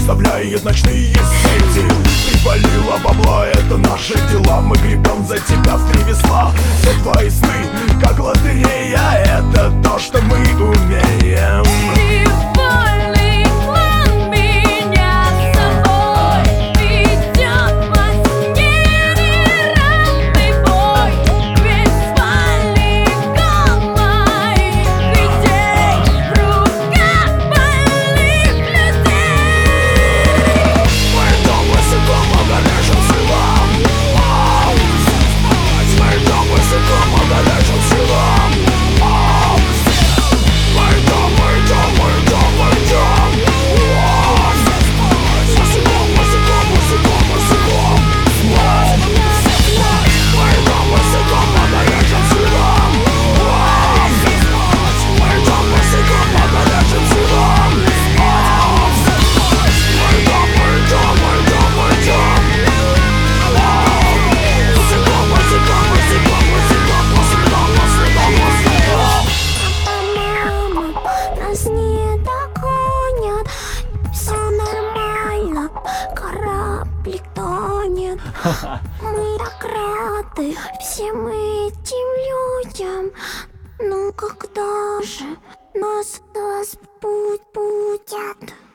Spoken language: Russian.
расставляет ночные сети. Привалило бабла, это наши дела. Мы гребем за тебя в 3 весла. Все твои сны, как лотерея, это то, что мы умеем. Кораблик тонет. Мы так рады всем этим людям. Ну когда же нас разбудят?